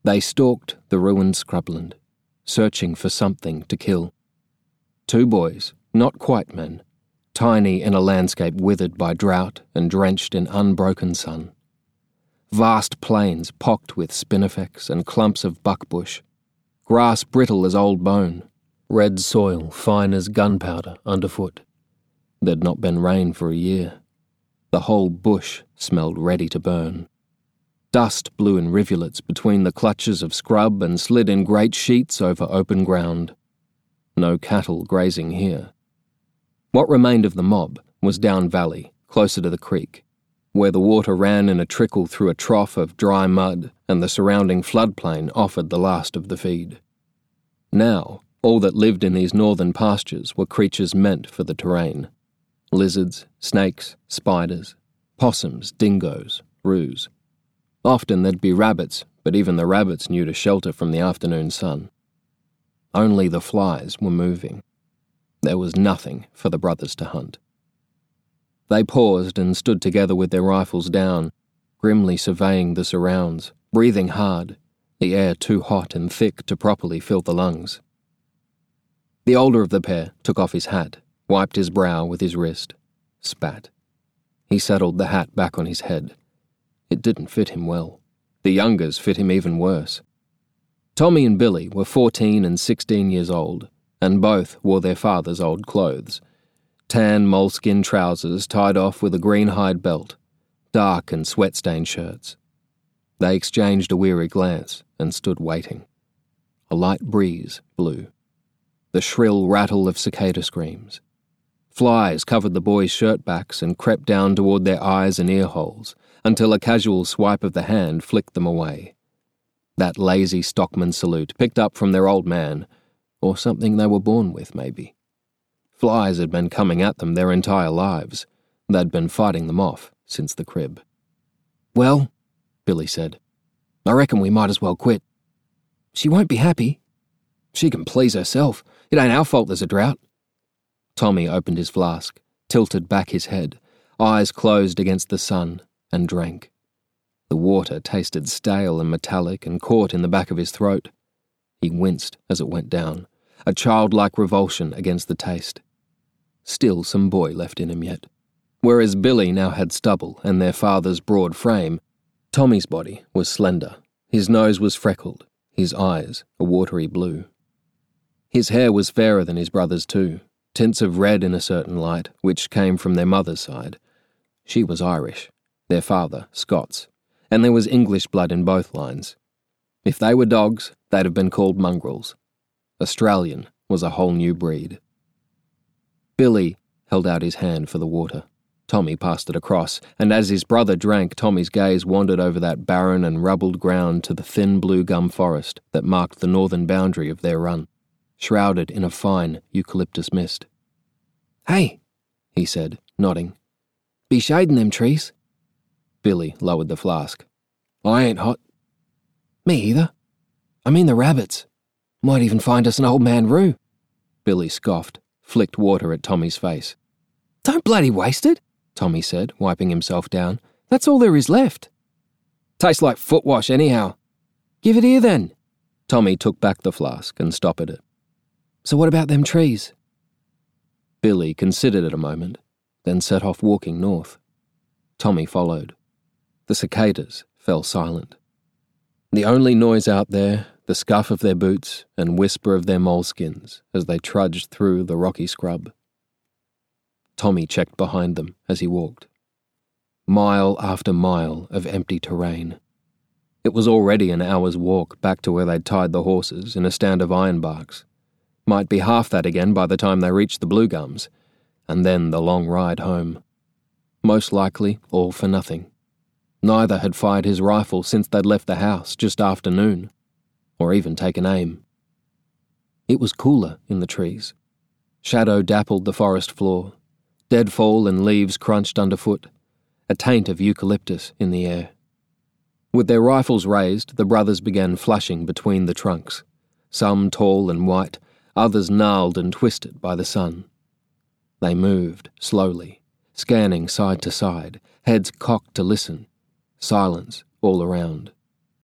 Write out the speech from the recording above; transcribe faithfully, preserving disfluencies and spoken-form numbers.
They stalked the ruined scrubland, searching for something to kill. Two boys, not quite men, tiny in a landscape withered by drought and drenched in unbroken sun. Vast plains pocked with spinifex and clumps of buckbush, grass brittle as old bone, red soil fine as gunpowder underfoot. There'd not been rain for a year. The whole bush smelled ready to burn. Dust blew in rivulets between the clutches of scrub and slid in great sheets over open ground. No cattle grazing here. What remained of the mob was down valley, closer to the creek, where the water ran in a trickle through a trough of dry mud and the surrounding floodplain offered the last of the feed. Now, all that lived in these northern pastures were creatures meant for the terrain. Lizards, snakes, spiders, possums, dingoes, roos. Often there'd be rabbits, but even the rabbits knew to shelter from the afternoon sun. Only the flies were moving. There was nothing for the brothers to hunt. They paused and stood together with their rifles down, grimly surveying the surrounds, breathing hard, the air too hot and thick to properly fill the lungs. The older of the pair took off his hat, wiped his brow with his wrist, spat. He settled the hat back on his head. It didn't fit him well. The youngers fit him even worse. Tommy and Billy were fourteen and sixteen years old, and both wore their father's old clothes. Tan moleskin trousers tied off with a green hide belt, dark and sweat-stained shirts. They exchanged a weary glance and stood waiting. A light breeze blew. The shrill rattle of cicada screams. Flies covered the boys' shirt backs and crept down toward their eyes and ear holes, until a casual swipe of the hand flicked them away. That lazy stockman salute picked up from their old man, or something they were born with, maybe. Flies had been coming at them their entire lives. They'd been fighting them off since the crib. "Well," Billy said, "I reckon we might as well quit. She won't be happy. She can please herself. It ain't our fault there's a drought." Tommy opened his flask, tilted back his head, eyes closed against the sun, and drank. The water tasted stale and metallic and caught in the back of his throat. He winced as it went down, a childlike revulsion against the taste. Still some boy left in him yet. Whereas Billy now had stubble and their father's broad frame, Tommy's body was slender. His nose was freckled, his eyes a watery blue. His hair was fairer than his brother's too, tints of red in a certain light, which came from their mother's side. She was Irish, their father Scots, and there was English blood in both lines. If they were dogs, they'd have been called mongrels. Australian was a whole new breed. Billy held out his hand for the water. Tommy passed it across, and as his brother drank, Tommy's gaze wandered over that barren and rubbled ground to the thin blue gum forest that marked the northern boundary of their run, shrouded in a fine eucalyptus mist. "Hey," he said, nodding. "Be shading them trees." Billy lowered the flask. "I ain't hot." "Me either. I mean the rabbits. Might even find us an old man roo." Billy scoffed, flicked water at Tommy's face. "Don't bloody waste it," Tommy said, wiping himself down. "That's all there is left." "Tastes like foot wash anyhow." "Give it here then." Tommy took back the flask and stoppered it. "So what about them trees?" Billy considered it a moment, then set off walking north. Tommy followed. The cicadas fell silent. The only noise out there, the scuff of their boots and whisper of their moleskins as they trudged through the rocky scrub. Tommy checked behind them as he walked. Mile after mile of empty terrain. It was already an hour's walk back to where they'd tied the horses in a stand of ironbarks. Might be half that again by the time they reached the Blue Gums, and then the long ride home. Most likely all for nothing. Neither had fired his rifle since they'd left the house just after noon, or even taken aim. It was cooler in the trees. Shadow dappled the forest floor. Deadfall and leaves crunched underfoot. A taint of eucalyptus in the air. With their rifles raised, the brothers began flushing between the trunks, some tall and white, others gnarled and twisted by the sun. They moved, slowly, scanning side to side, heads cocked to listen, silence all around.